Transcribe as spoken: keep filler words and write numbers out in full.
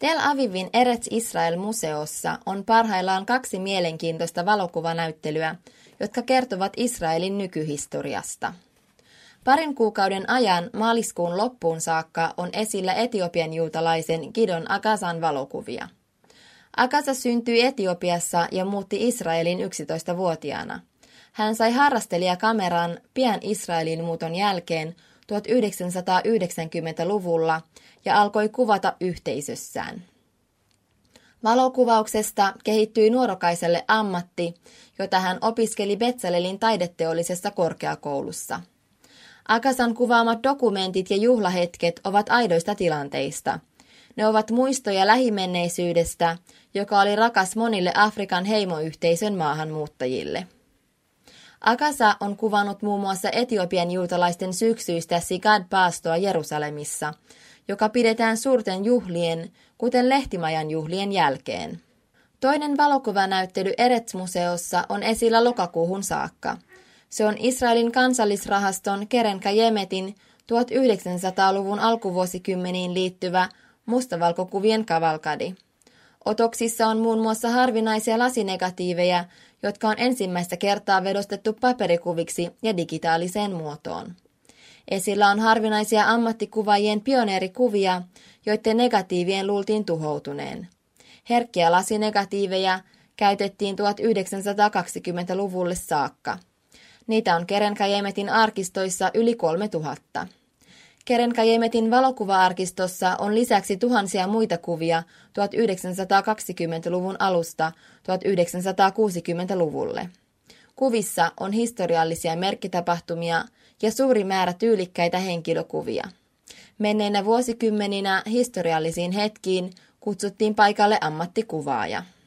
Tel Avivin Eretz Israel-museossa on parhaillaan kaksi mielenkiintoista valokuvanäyttelyä, jotka kertovat Israelin nykyhistoriasta. Parin kuukauden ajan maaliskuun loppuun saakka on esillä etiopian juutalaisen Gidon Agazan valokuvia. Agaza syntyi Etiopiassa ja muutti Israelin yksitoistavuotiaana. Hän sai harrastelijakameran pian Israelin muuton jälkeen tuhatyhdeksänsataayhdeksänkymmentäluvulla ja alkoi kuvata yhteisössään. Valokuvauksesta kehittyi nuorokaiselle ammatti, jota hän opiskeli Betsalelin taideteollisessa korkeakoulussa. Agazan kuvaamat dokumentit ja juhlahetket ovat aidoista tilanteista. Ne ovat muistoja lähimenneisyydestä, joka oli rakas monille Afrikan heimoyhteisön maahanmuuttajille. Agaza on kuvannut muun muassa Etiopian juutalaisten syksyistä Sigad-paastoa Jerusalemissa, joka pidetään suurten juhlien, kuten Lehtimajan juhlien jälkeen. Toinen valokuvanäyttely Eretz-museossa on esillä lokakuuhun saakka. Se on Israelin kansallisrahaston Keren Kayemetin tuhatyhdeksänsataaluvun alkuvuosikymmeniin liittyvä mustavalkokuvien kavalkadi. Otoksissa on muun muassa harvinaisia lasinegatiiveja, jotka on ensimmäistä kertaa vedostettu paperikuviksi ja digitaaliseen muotoon. Esillä on harvinaisia ammattikuvaajien pioneerikuvia, joiden negatiivien luultiin tuhoutuneen. Herkkiä lasinegatiiveja käytettiin tuhatyhdeksänsataakaksikymmentäluvulle saakka. Niitä on Keren Kayemetin arkistoissa yli kolme tuhatta. Keren Kayemetin valokuva-arkistossa on lisäksi tuhansia muita kuvia tuhatyhdeksänsataakaksikymmentäluvun alusta tuhatyhdeksänsataakuusikymmentäluvulle. Kuvissa on historiallisia merkkitapahtumia ja suuri määrä tyylikkäitä henkilökuvia. Menneinä vuosikymmeninä historiallisiin hetkiin kutsuttiin paikalle ammattikuvaaja.